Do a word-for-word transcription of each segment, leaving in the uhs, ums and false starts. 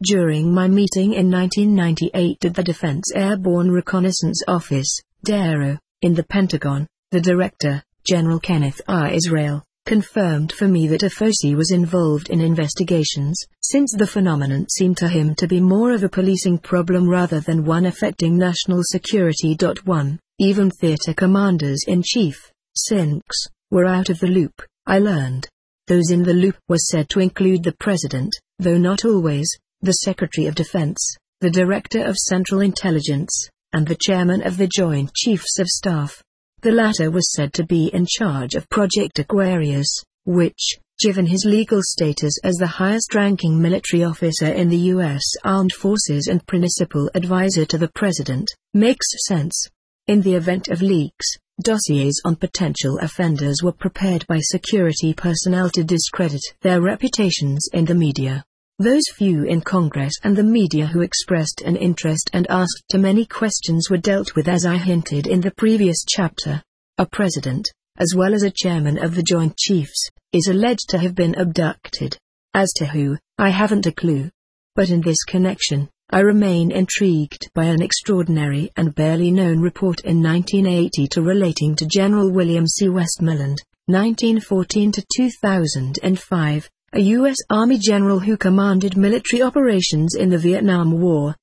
During my meeting in nineteen ninety-eight at the Defense Airborne Reconnaissance Office, D A R O, in the Pentagon, the director, General Kenneth R. Israel, confirmed for me that AFOSI was involved in investigations, since the phenomenon seemed to him to be more of a policing problem rather than one affecting national security. one. Even theater commanders-in-chief, S I N Cs, were out of the loop, I learned. Those in the loop were said to include the President, though not always, the Secretary of Defense, the Director of Central Intelligence, and the Chairman of the Joint Chiefs of Staff. The latter was said to be in charge of Project Aquarius, which, given his legal status as the highest-ranking military officer in the U S Armed Forces and principal advisor to the President, makes sense. In the event of leaks, dossiers on potential offenders were prepared by security personnel to discredit their reputations in the media. Those few in Congress and the media who expressed an interest and asked too many questions were dealt with as I hinted in the previous chapter. A president, as well as a chairman of the Joint Chiefs, is alleged to have been abducted. As to who, I haven't a clue. But in this connection, I remain intrigued by an extraordinary and barely known report in nineteen eighty to relating to General William C. Westmoreland, nineteen fourteen to two thousand five, a U S Army general who commanded military operations in the Vietnam War,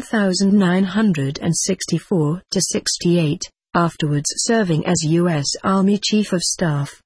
nineteen sixty-four to sixty-eight, afterwards serving as U S Army Chief of Staff,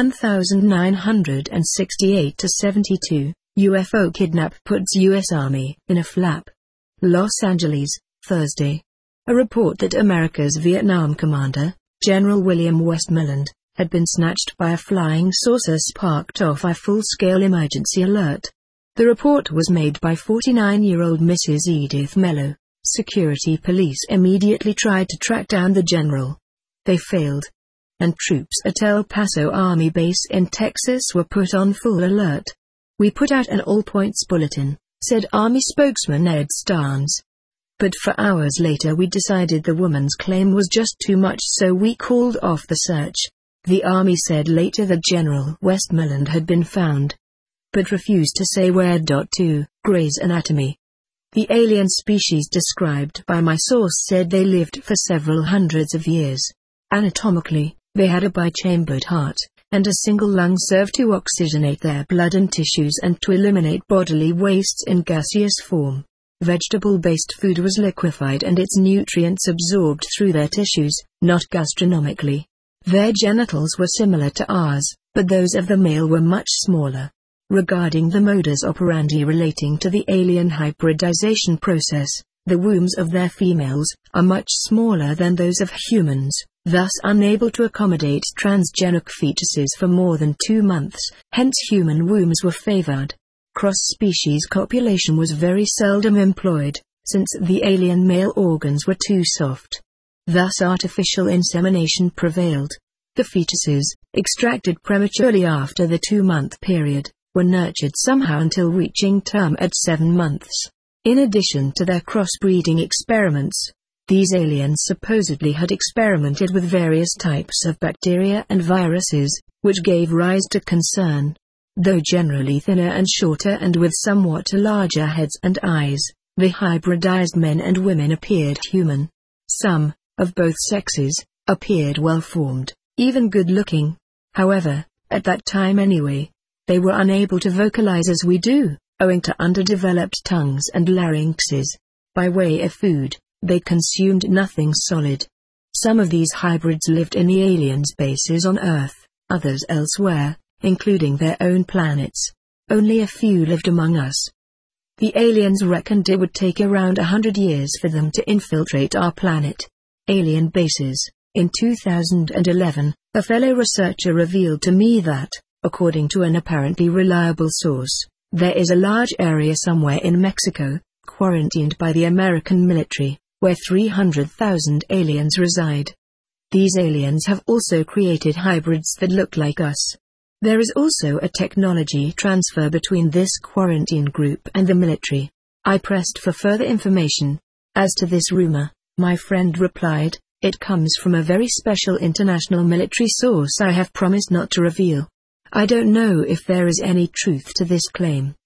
nineteen sixty-eight to seventy-two, U F O kidnap puts U S Army in a flap. Los Angeles, Thursday. A report that America's Vietnam commander, General William Westmoreland, had been snatched by a flying saucer sparked off a full-scale emergency alert. The report was made by forty-nine-year-old Missus Edith Mello. Security police immediately tried to track down the general. They failed. And troops at El Paso Army Base in Texas were put on full alert. "We put out an all-points bulletin," said Army spokesman Ed Starnes. "But for hours later we decided the woman's claim was just too much, so we called off the search." The Army said later that General Westmoreland had been found, but refused to say where. two. Gray's Anatomy. The alien species described by my source said they lived for several hundreds of years. Anatomically, they had a bichambered heart, and a single lung served to oxygenate their blood and tissues and to eliminate bodily wastes in gaseous form. Vegetable-based food was liquefied and its nutrients absorbed through their tissues, not gastronomically. Their genitals were similar to ours, but those of the male were much smaller. Regarding the modus operandi relating to the alien hybridization process, the wombs of their females are much smaller than those of humans, thus unable to accommodate transgenic fetuses for more than two months, hence human wombs were favored. Cross-species copulation was very seldom employed, since the alien male organs were too soft. Thus artificial insemination prevailed. The fetuses, extracted prematurely after the two-month period, were nurtured somehow until reaching term at seven months. In addition to their crossbreeding experiments, these aliens supposedly had experimented with various types of bacteria and viruses, which gave rise to concern. Though generally thinner and shorter and with somewhat larger heads and eyes, the hybridized men and women appeared human. Some, of both sexes, appeared well-formed, even good-looking. However, at that time anyway, they were unable to vocalize as we do, owing to underdeveloped tongues and larynxes. By way of food, they consumed nothing solid. Some of these hybrids lived in the aliens' bases on Earth, others elsewhere, including their own planets. Only a few lived among us. The aliens reckoned it would take around a hundred years for them to infiltrate our planet. Alien bases. In two thousand eleven, a fellow researcher revealed to me that, according to an apparently reliable source, there is a large area somewhere in Mexico, quarantined by the American military, where three hundred thousand aliens reside. These aliens have also created hybrids that look like us. There is also a technology transfer between this quarantine group and the military. I pressed for further information. As to this rumor, my friend replied, "It comes from a very special international military source I have promised not to reveal." I don't know if there is any truth to this claim,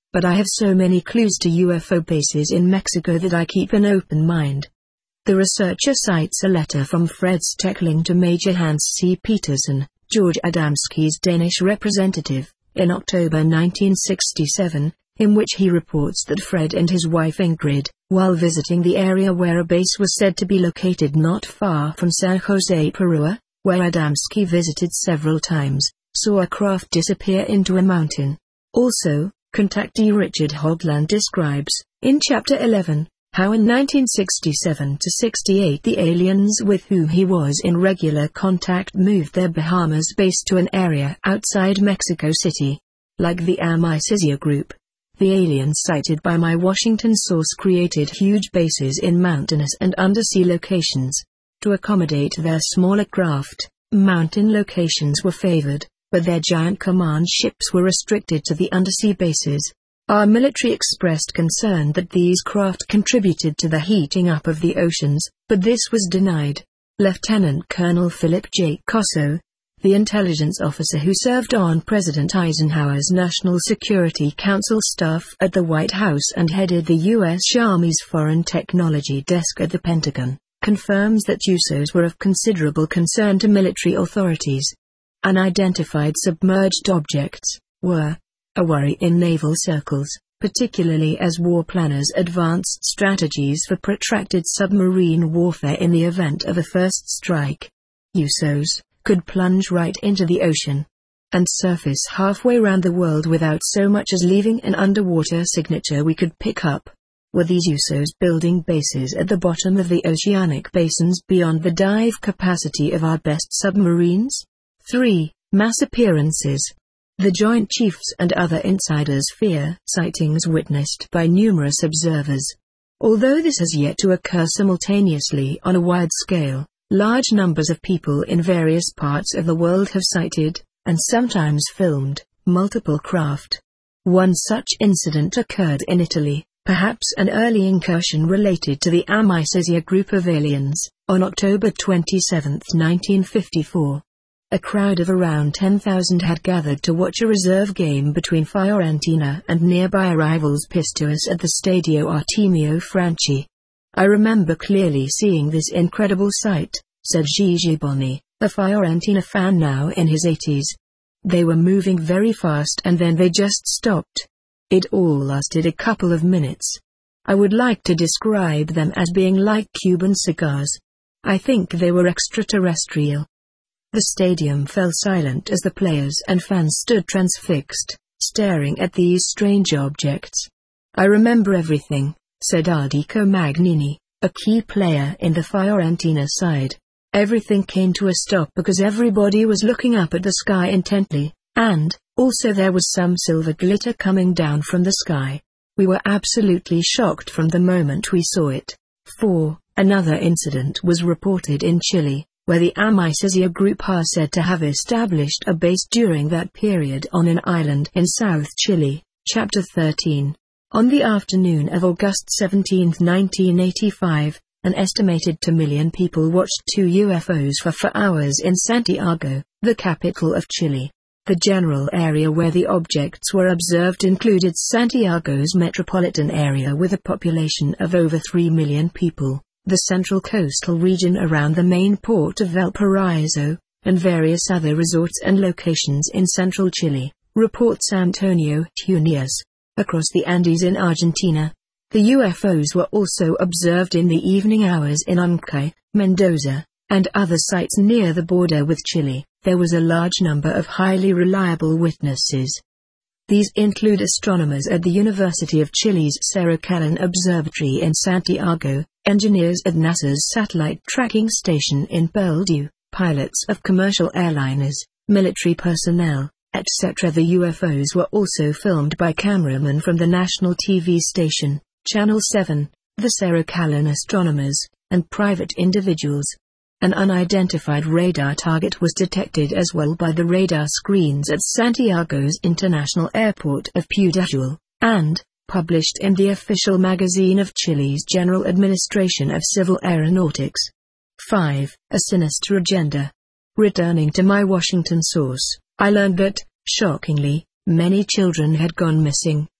But I have so many clues to U F O bases in Mexico that I keep an open mind. The researcher cites a letter from Fred Steckling to Major Hans C. Peterson, George Adamski's Danish representative, in October nineteen sixty-seven, in which he reports that Fred and his wife Ingrid, while visiting the area where a base was said to be located not far from San Jose Perua, where Adamski visited several times, saw a craft disappear into a mountain. Also, contactee Richard Hogland describes, in Chapter eleven, how in nineteen sixty-seven to sixty-eight the aliens with whom he was in regular contact moved their Bahamas base to an area outside Mexico City. Like the Amicizia group, the aliens cited by my Washington source created huge bases in mountainous and undersea locations. To accommodate their smaller craft, mountain locations were favored, but their giant command ships were restricted to the undersea bases. Our military expressed concern that these craft contributed to the heating up of the oceans, but this was denied. Lieutenant Colonel Philip J. Cosso, the intelligence officer who served on President Eisenhower's National Security Council staff at the White House and headed the U S Army's Foreign Technology Desk at the Pentagon, confirms that U S Os were of considerable concern to military authorities. Unidentified submerged objects were a worry in naval circles, particularly as war planners advanced strategies for protracted submarine warfare in the event of a first strike. U S Os could plunge right into the ocean and surface halfway around the world without so much as leaving an underwater signature we could pick up. Were these U S Os building bases at the bottom of the oceanic basins beyond the dive capacity of our best submarines? three. Mass appearances. The Joint Chiefs and other insiders fear sightings witnessed by numerous observers. Although this has yet to occur simultaneously on a wide scale, large numbers of people in various parts of the world have sighted, and sometimes filmed, multiple craft. One such incident occurred in Italy, perhaps an early incursion related to the Amicizia group of aliens, on October twenty-seventh, nineteen fifty-four. A crowd of around ten thousand had gathered to watch a reserve game between Fiorentina and nearby rivals Pistoiese at the Stadio Artemio Franchi. I remember clearly seeing this incredible sight, said Gigi Boni, a Fiorentina fan now in his eighties. They were moving very fast and then they just stopped. It all lasted a couple of minutes. I would like to describe them as being like Cuban cigars. I think they were extraterrestrial. The stadium fell silent as the players and fans stood transfixed, staring at these strange objects. I remember everything, said Ardico Magnini, a key player in the Fiorentina side. Everything came to a stop because everybody was looking up at the sky intently, and, also there was some silver glitter coming down from the sky. We were absolutely shocked from the moment we saw it. four. Another incident was reported in Chile, where the Amicizia group are said to have established a base during that period on an island in South Chile, Chapter thirteen. On the afternoon of August seventeenth, nineteen eighty-five, an estimated two million people watched two U F Os for four hours in Santiago, the capital of Chile. The general area where the objects were observed included Santiago's metropolitan area with a population of over three million people, the central coastal region around the main port of Valparaiso, and various other resorts and locations in central Chile, reports Antonio Huneeus. Across the Andes in Argentina, the U F Os were also observed in the evening hours in Uncay, Mendoza, and other sites near the border with Chile. There was a large number of highly reliable witnesses. These include astronomers at the University of Chile's Cerro Callan Observatory in Santiago, engineers at NASA's satellite tracking station in Peldu, pilots of commercial airliners, military personnel, et cetera. The U F Os were also filmed by cameramen from the national T V station, Channel seven, the Cerro Callan astronomers, and private individuals. An unidentified radar target was detected as well by the radar screens at Santiago's International Airport of Pudahuel, and published in the official magazine of Chile's General Administration of Civil Aeronautics. five. A sinister agenda. Returning to my Washington source, I learned that, shockingly, many children had gone missing,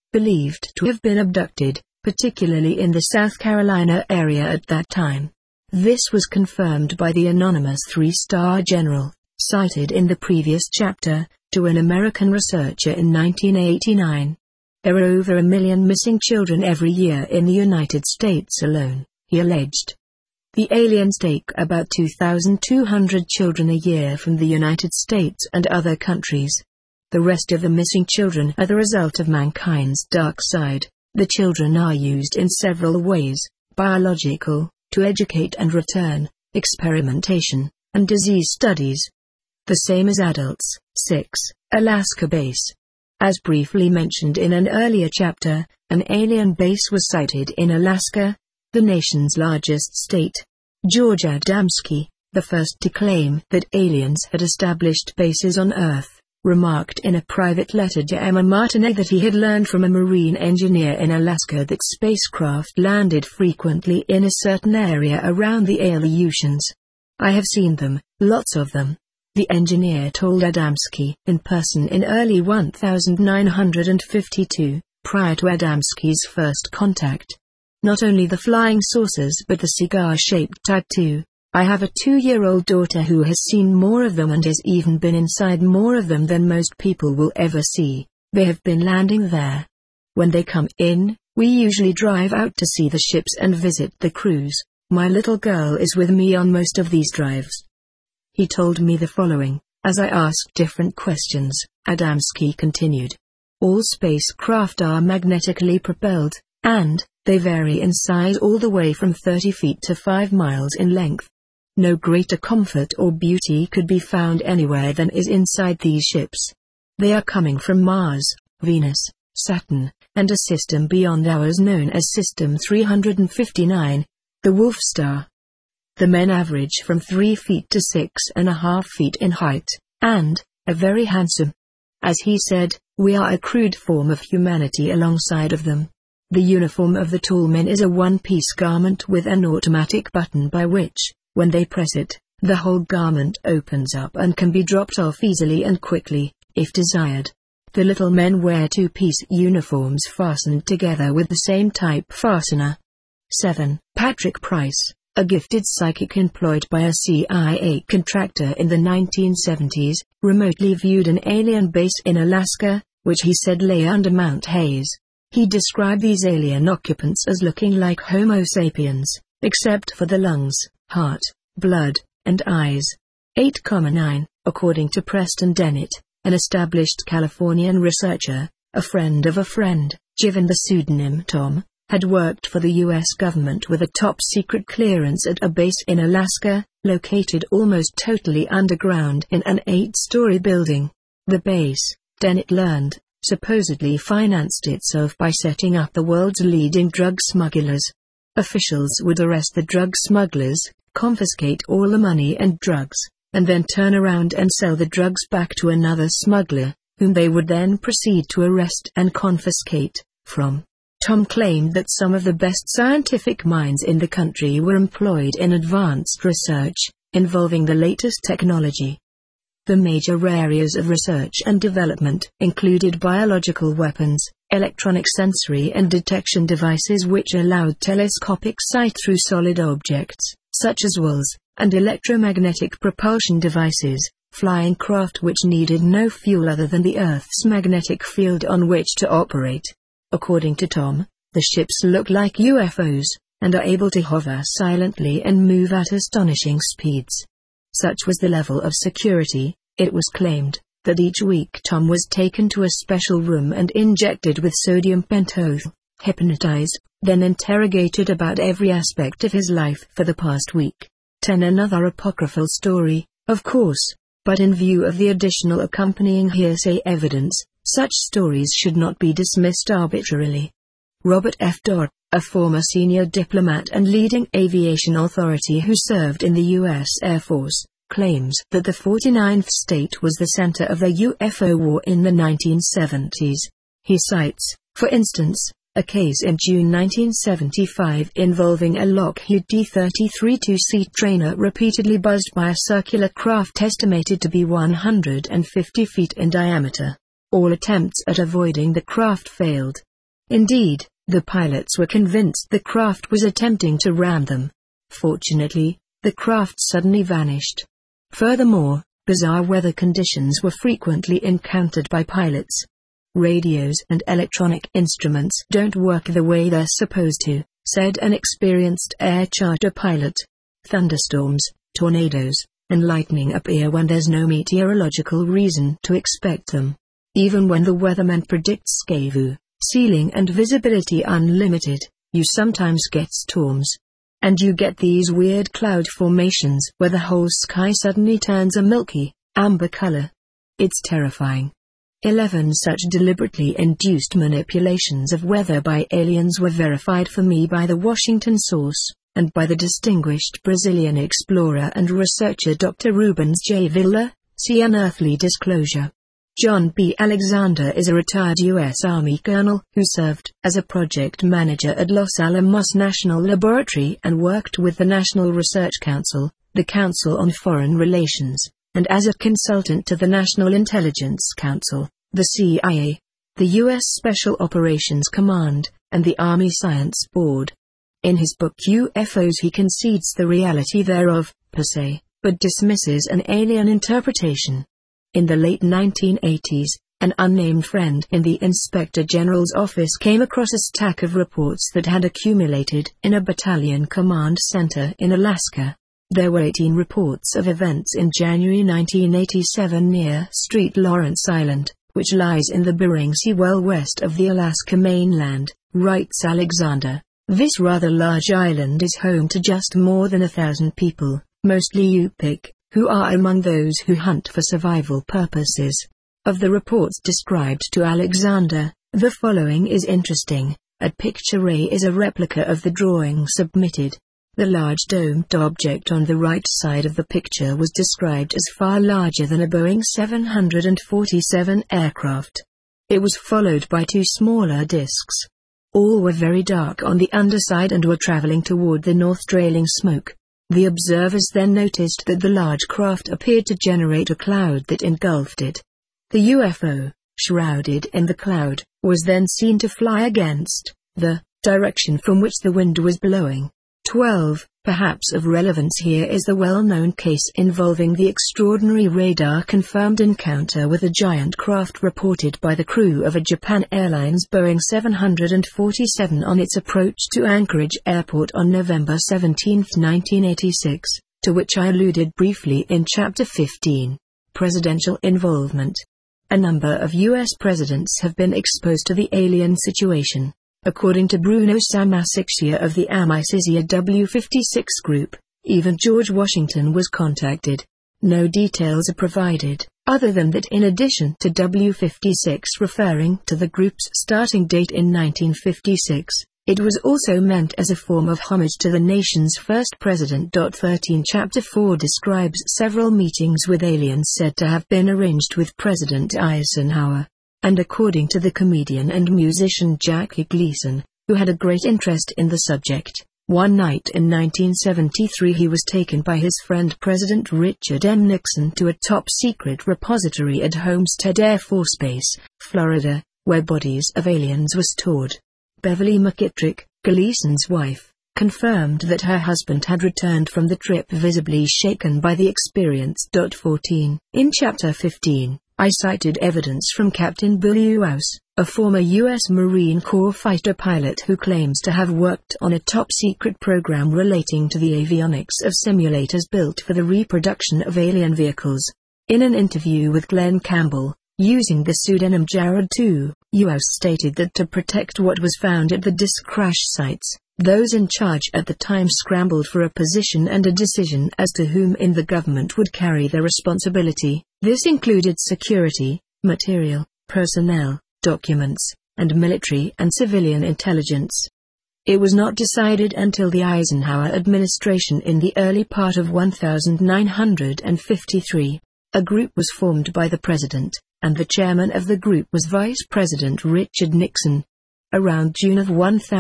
believed to have been abducted, particularly in the South Carolina area at that time. This was confirmed by the anonymous three-star general, cited in the previous chapter, to an American researcher in nineteen eighty-nine. There are over a million missing children every year in the United States alone, he alleged. The aliens take about two thousand two hundred children a year from the United States and other countries. The rest of the missing children are the result of mankind's dark side. The children are used in several ways: biological, to educate and return, experimentation, and disease studies. The same as adults. six. Alaska base. As briefly mentioned in an earlier chapter, an alien base was sighted in Alaska, the nation's largest state. George Adamski, the first to claim that aliens had established bases on Earth, remarked in a private letter to Emma Martinet that he had learned from a marine engineer in Alaska that spacecraft landed frequently in a certain area around the Aleutians. "I have seen them, lots of them," the engineer told Adamski in person in early nineteen fifty-two, prior to Adamski's first contact. "Not only the flying saucers but the cigar-shaped type too. I have a two-year-old daughter who has seen more of them and has even been inside more of them than most people will ever see. They have been landing there. When they come in, we usually drive out to see the ships and visit the crews. My little girl is with me on most of these drives." He told me the following, as I asked different questions. Adamski continued. "All spacecraft are magnetically propelled, and they vary in size all the way from thirty feet to five miles in length. No greater comfort or beauty could be found anywhere than is inside these ships. They are coming from Mars, Venus, Saturn, and a system beyond ours known as System three hundred fifty-nine, the Wolf Star. The men average from three feet to six and a half feet in height, and are very handsome. As he said, we are a crude form of humanity alongside of them. The uniform of the tall men is a one-piece garment with an automatic button by which, when they press it, the whole garment opens up and can be dropped off easily and quickly, if desired. The little men wear two-piece uniforms fastened together with the same type fastener." seven. Patrick Price, a gifted psychic employed by a C I A contractor in the nineteen seventies, remotely viewed an alien base in Alaska, which he said lay under Mount Hayes. He described these alien occupants as looking like Homo sapiens, except for the lungs, heart, blood, and eyes. eight. nine. According to Preston Dennett, an established Californian researcher, a friend of a friend, given the pseudonym Tom, had worked for the U S government with a top-secret clearance at a base in Alaska, located almost totally underground in an eight-story building. The base, Dennett learned, supposedly financed itself by setting up the world's leading drug smugglers. Officials would arrest the drug smugglers, confiscate all the money and drugs, and then turn around and sell the drugs back to another smuggler, whom they would then proceed to arrest and confiscate from. Tom claimed that some of the best scientific minds in the country were employed in advanced research, involving the latest technology. The major areas of research and development included biological weapons, electronic sensory and detection devices which allowed telescopic sight through solid objects, such as walls, and electromagnetic propulsion devices, flying craft which needed no fuel other than the Earth's magnetic field on which to operate. According to Tom, the ships look like U F Os, and are able to hover silently and move at astonishing speeds. Such was the level of security, it was claimed, that each week Tom was taken to a special room and injected with sodium pentothal, hypnotized, then interrogated about every aspect of his life for the past week. ten. Another apocryphal story, of course, but in view of the additional accompanying hearsay evidence, such stories should not be dismissed arbitrarily. Robert F. Dorr, a former senior diplomat and leading aviation authority who served in the U S Air Force, claims that the forty-ninth state was the center of the U F O war in the nineteen seventies. He cites, for instance, a case in June nineteen seventy-five involving a Lockheed D thirty-three two-seat trainer repeatedly buzzed by a circular craft estimated to be one hundred fifty feet in diameter. All attempts at avoiding the craft failed. Indeed, the pilots were convinced the craft was attempting to ram them. Fortunately, the craft suddenly vanished. Furthermore, bizarre weather conditions were frequently encountered by pilots. Radios and electronic instruments don't work the way they're supposed to, said an experienced air charter pilot. Thunderstorms, tornadoes, and lightning appear when there's no meteorological reason to expect them. Even when the weatherman predicts skyview, ceiling and visibility unlimited, you sometimes get storms. And you get these weird cloud formations where the whole sky suddenly turns a milky, amber color. It's terrifying. Eleven such deliberately induced manipulations of weather by aliens were verified for me by the Washington source, and by the distinguished Brazilian explorer and researcher Doctor Rubens J. Villa. See Unearthly Disclosure. John B. Alexander is a retired U S Army colonel who served as a project manager at Los Alamos National Laboratory and worked with the National Research Council, the Council on Foreign Relations, and as a consultant to the National Intelligence Council, the C I A, the U S Special Operations Command, and the Army Science Board. In his book U F Os he concedes the reality thereof, per se, but dismisses an alien interpretation. In the late nineteen eighties, an unnamed friend in the Inspector General's office came across a stack of reports that had accumulated in a battalion command center in Alaska. There were eighteen reports of events in January nineteen eighty-seven near Saint Lawrence Island, which lies in the Bering Sea well west of the Alaska mainland, writes Alexander. This rather large island is home to just more than a thousand people, mostly Yupik, who are among those who hunt for survival purposes. Of the reports described to Alexander, the following is interesting. A picture A is a replica of the drawing submitted. The large domed object on the right side of the picture was described as far larger than a Boeing seven forty-seven aircraft. It was followed by two smaller discs. All were very dark on the underside and were traveling toward the north, trailing smoke. The observers then noticed that the large craft appeared to generate a cloud that engulfed it. The U F O, shrouded in the cloud, was then seen to fly against the direction from which the wind was blowing. twelve. Perhaps of relevance here is the well-known case involving the extraordinary radar-confirmed encounter with a giant craft reported by the crew of a Japan Airlines Boeing seven forty-seven on its approach to Anchorage Airport on November seventeenth nineteen eighty-six, to which I alluded briefly in Chapter fifteen. Presidential involvement. A number of U S presidents have been exposed to the alien situation. According to Bruno Samasic of the Amicizia W fifty-six group, even George Washington was contacted. No details are provided, other than that in addition to W fifty-six referring to the group's starting date in nineteen fifty-six, it was also meant as a form of homage to the nation's first president. thirteen Chapter four describes several meetings with aliens said to have been arranged with President Eisenhower. And according to the comedian and musician Jackie Gleason, who had a great interest in the subject, one night in nineteen seventy-three he was taken by his friend President Richard M. Nixon to a top-secret repository at Homestead Air Force Base, Florida, where bodies of aliens were stored. Beverly McKittrick, Gleason's wife, confirmed that her husband had returned from the trip visibly shaken by the experience. fourteen In Chapter fifteen, I cited evidence from Captain Bill Uhouse, a former U S Marine Corps fighter pilot who claims to have worked on a top-secret program relating to the avionics of simulators built for the reproduction of alien vehicles. In an interview with Glenn Campbell, using the pseudonym Jared two, Uhouse stated that to protect what was found at the disk crash sites, those in charge at the time scrambled for a position and a decision as to whom in the government would carry the responsibility. This included security, material, personnel, documents, and military and civilian intelligence. It was not decided until the Eisenhower administration in the early part of nineteen fifty-three. A group was formed by the president, and the chairman of the group was Vice President Richard Nixon. Around June of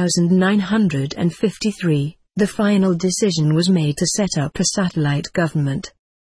nineteen fifty-three, the final decision was made to set up a satellite government.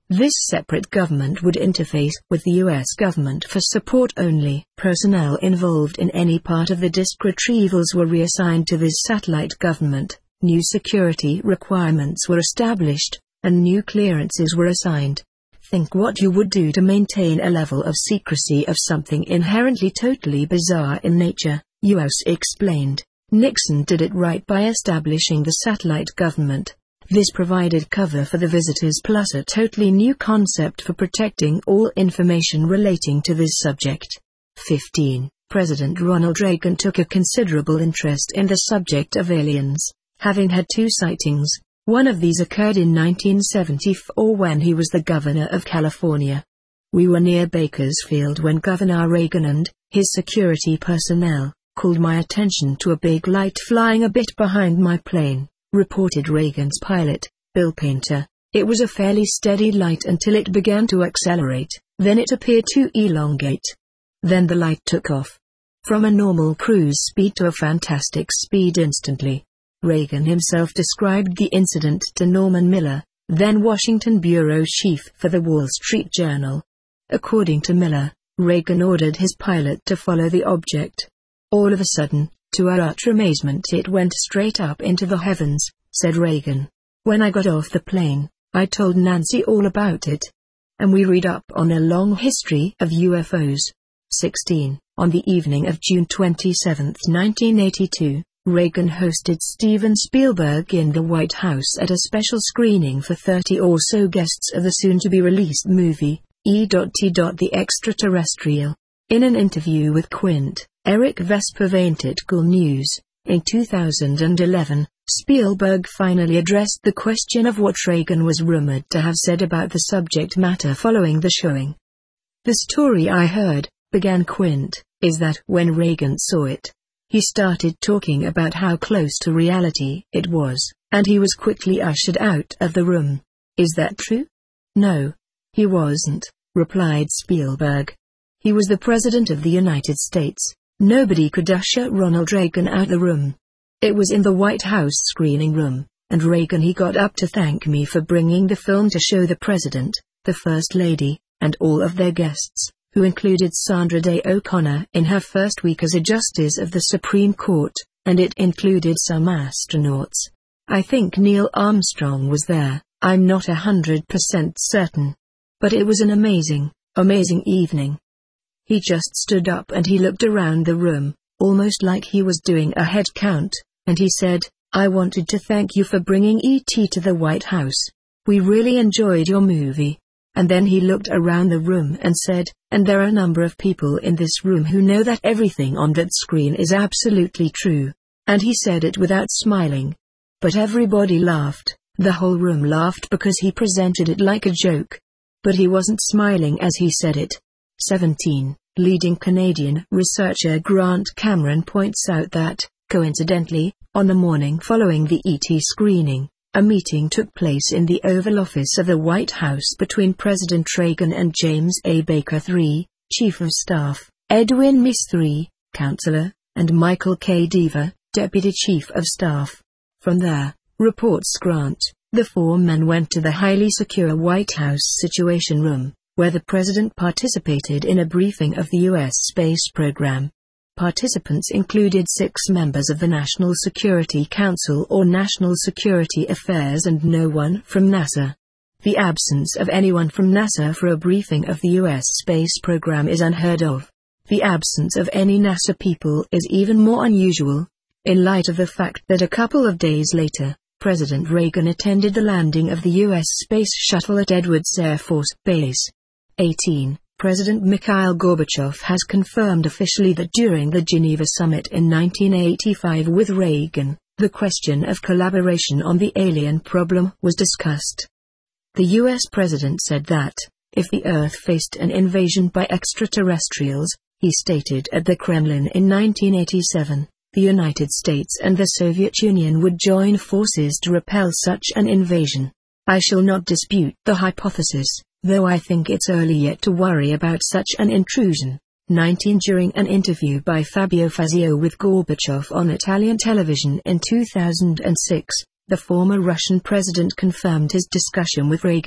This separate government would interface with the U S government for support only. Personnel involved in any part of the disk retrievals were reassigned to this satellite government, new security requirements were established, and new clearances were assigned. Think what you would do to maintain a level of secrecy of something inherently totally bizarre in nature, U S explained. Nixon did it right by establishing the satellite government. This provided cover for the visitors plus a totally new concept for protecting all information relating to this subject. fifteen. President Ronald Reagan took a considerable interest in the subject of aliens, having had two sightings. One of these occurred in nineteen seventy-four when he was the governor of California. We were near Bakersfield when Governor Reagan and his security personnel called my attention to a big light flying a bit behind my plane, reported Reagan's pilot, Bill Painter. It was a fairly steady light until it began to accelerate, then it appeared to elongate. Then the light took off. From a normal cruise speed to a fantastic speed instantly. Reagan himself described the incident to Norman Miller, then Washington bureau chief for the Wall Street Journal. According to Miller, Reagan ordered his pilot to follow the object. All of a sudden, to our utter amazement, it went straight up into the heavens, said Reagan. When I got off the plane, I told Nancy all about it. And we read up on a long history of U F Os. sixteen. On the evening of June twenty-seventh, nineteen eighty-two, Reagan hosted Steven Spielberg in the White House at a special screening for thirty or so guests of the soon-to-be-released movie, E T The Extraterrestrial. In an interview with Quint, Eric Vesper of Ain't It Cool News, in two thousand eleven, Spielberg finally addressed the question of what Reagan was rumored to have said about the subject matter following the showing. The story I heard, began Quint, is that when Reagan saw it, he started talking about how close to reality it was, and he was quickly ushered out of the room. Is that true? No. He wasn't, replied Spielberg. He was the President of the United States. Nobody could usher Ronald Reagan out the room. It was in the White House screening room, and Reagan he got up to thank me for bringing the film to show the President, the First Lady, and all of their guests, who included Sandra Day O'Connor in her first week as a Justice of the Supreme Court, and it included some astronauts. I think Neil Armstrong was there, I'm not a hundred percent certain. But it was an amazing, amazing evening. He just stood up and he looked around the room, almost like he was doing a head count, and he said, I wanted to thank you for bringing E T to the White House. We really enjoyed your movie. And then he looked around the room and said, and there are a number of people in this room who know that everything on that screen is absolutely true. And he said it without smiling. But everybody laughed, the whole room laughed because he presented it like a joke. But he wasn't smiling as he said it. seventeen. Leading Canadian researcher Grant Cameron points out that, coincidentally, on the morning following the E T screening, a meeting took place in the Oval Office of the White House between President Reagan and James A. Baker the third, Chief of Staff, Edwin Meese the third, Counselor, and Michael K. Deaver, Deputy Chief of Staff. From there, reports Grant, the four men went to the highly secure White House Situation Room, where the President participated in a briefing of the U S space program. Participants included six members of the National Security Council or National Security Affairs and no one from NASA. The absence of anyone from NASA for a briefing of the U S space program is unheard of. The absence of any NASA people is even more unusual, in light of the fact that a couple of days later, President Reagan attended the landing of the U S Space Shuttle at Edwards Air Force Base. eighteen. President Mikhail Gorbachev has confirmed officially that during the Geneva Summit in nineteen eighty-five with Reagan, the question of collaboration on the alien problem was discussed. The U S president said that, if the Earth faced an invasion by extraterrestrials, he stated at the Kremlin in nineteen eighty-seven, the United States and the Soviet Union would join forces to repel such an invasion. I shall not dispute the hypothesis, though I think it's early yet to worry about such an intrusion. nineteen During an interview by Fabio Fazio with Gorbachev on Italian television in two thousand six, the former Russian president confirmed his discussion with Reagan,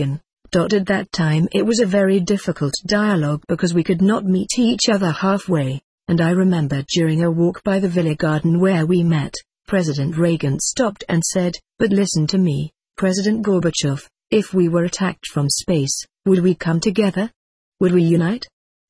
At that time it was a very difficult dialogue because we could not meet each other halfway, and I remember during a walk by the Villa Garden where we met, President Reagan stopped and said, "But listen to me, President Gorbachev, if we were attacked from space, would we come together? Would we unite?"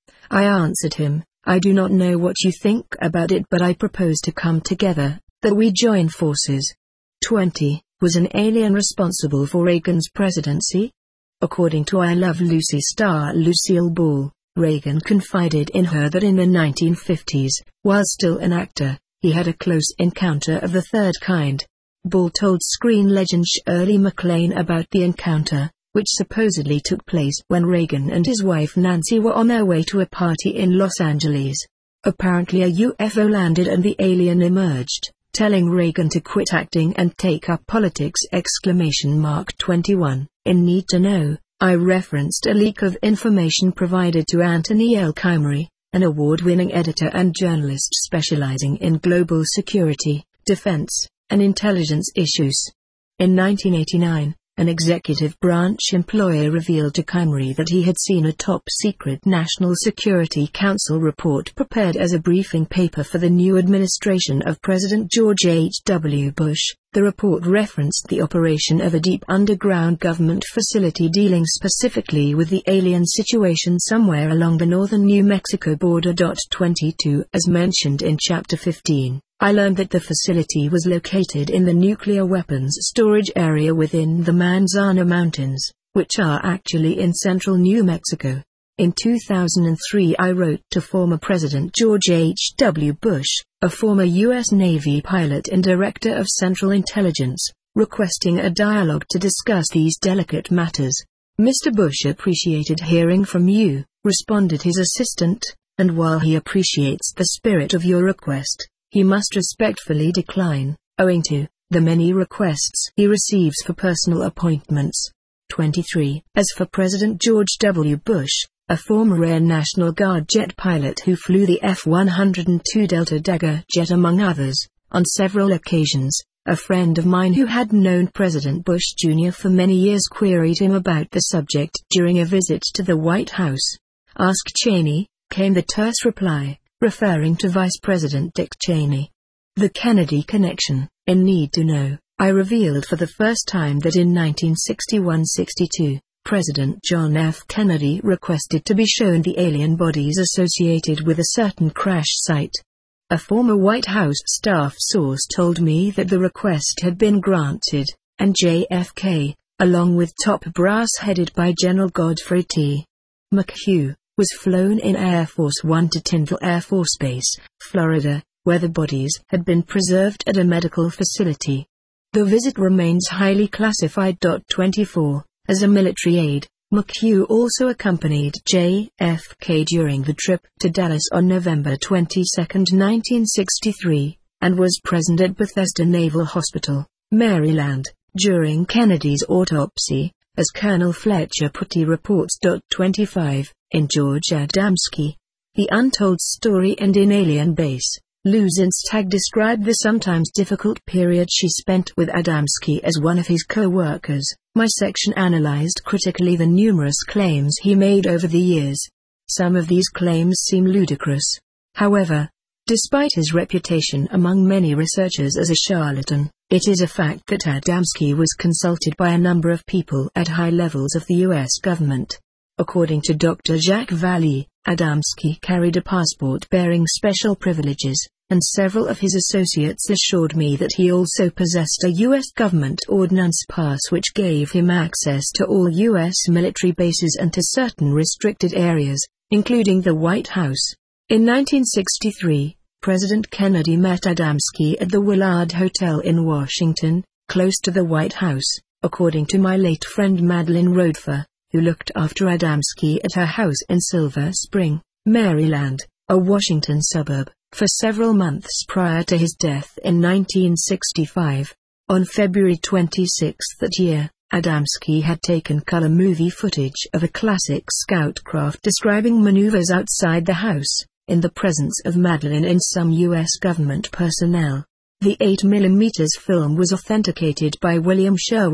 I answered him, "I do not know what you think about it, but I propose to come together, that we join forces." twenty. Was an alien responsible for Reagan's presidency? According to I Love Lucy star Lucille Ball, Reagan confided in her that in the nineteen fifties, while still an actor, he had a close encounter of the third kind. Ball told screen legend Shirley MacLaine about the encounter, which supposedly took place when Reagan and his wife Nancy were on their way to a party in Los Angeles. Apparently a U F O landed and the alien emerged, telling Reagan to quit acting and take up politics! Exclamation mark twenty-one. In Need to Know, I referenced a leak of information provided to Anthony L. Kymary, an award-winning editor and journalist specializing in global security, defense, and intelligence issues. In nineteen eighty-nine, an executive branch employee revealed to Kymary that he had seen a top-secret National Security Council report prepared as a briefing paper for the new administration of President George H W Bush. The report referenced the operation of a deep underground government facility dealing specifically with the alien situation somewhere along the northern New Mexico border. twenty-two As mentioned in Chapter fifteen. I learned that the facility was located in the nuclear weapons storage area within the Manzano Mountains, which are actually in central New Mexico. In two thousand three I wrote to former President George H W Bush, a former U S Navy pilot and Director of Central Intelligence, requesting a dialogue to discuss these delicate matters. "Mister Bush appreciated hearing from you," responded his assistant, "and while he appreciates the spirit of your request, he must respectfully decline, owing to the many requests he receives for personal appointments." twenty-three As for President George W. Bush, a former Air National Guard jet pilot who flew the F one oh two Delta Dagger jet among others, on several occasions, a friend of mine who had known President Bush Junior for many years queried him about the subject during a visit to the White House. "Ask Cheney," came the terse reply, referring to Vice President Dick Cheney. The Kennedy Connection. In Need to Know, I revealed for the first time that in nineteen sixty-one sixty-two, President John F. Kennedy requested to be shown the alien bodies associated with a certain crash site. A former White House staff source told me that the request had been granted, and J F K, along with top brass headed by General Godfrey T. McHugh, was flown in Air Force One to Tyndall Air Force Base, Florida, where the bodies had been preserved at a medical facility. The visit remains highly classified. twenty-four As a military aide, McHugh also accompanied J F K during the trip to Dallas on November twenty-second nineteen sixty-three, and was present at Bethesda Naval Hospital, Maryland, during Kennedy's autopsy, as Colonel Fletcher Putty reports. twenty-five In George Adamski, The Untold Story and in Alien Base, Lou Zinstag described the sometimes difficult period she spent with Adamski as one of his co-workers. My section analyzed critically the numerous claims he made over the years. Some of these claims seem ludicrous. However, despite his reputation among many researchers as a charlatan, it is a fact that Adamski was consulted by a number of people at high levels of the U S government. According to Doctor Jacques Vallée, Adamski carried a passport bearing special privileges, and several of his associates assured me that he also possessed a U S government ordnance pass which gave him access to all U S military bases and to certain restricted areas, including the White House. In nineteen sixty-three, President Kennedy met Adamski at the Willard Hotel in Washington, close to the White House, according to my late friend Madeline Roedfer, who looked after Adamski at her house in Silver Spring, Maryland, a Washington suburb, for several months prior to his death in nineteen sixty-five. On February twenty-sixth that year, Adamski had taken color movie footage of a classic scout craft describing maneuvers outside the house, in the presence of Madeline and some U S government personnel. The eight millimeter film was authenticated by William Sherwood,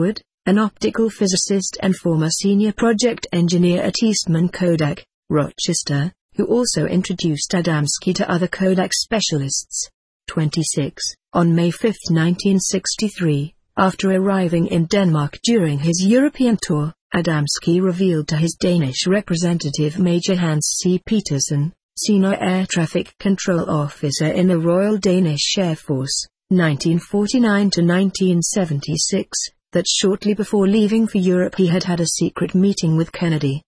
an optical physicist and former senior project engineer at Eastman Kodak, Rochester, who also introduced Adamski to other Kodak specialists. twenty-six. On May fifth nineteen sixty-three, after arriving in Denmark during his European tour, Adamski revealed to his Danish representative Major Hans C. Petersen, Senior Air Traffic Control Officer in the Royal Danish Air Force, nineteen forty-nine to nineteen seventy-six, that shortly before leaving for Europe he had had a secret meeting with Kennedy.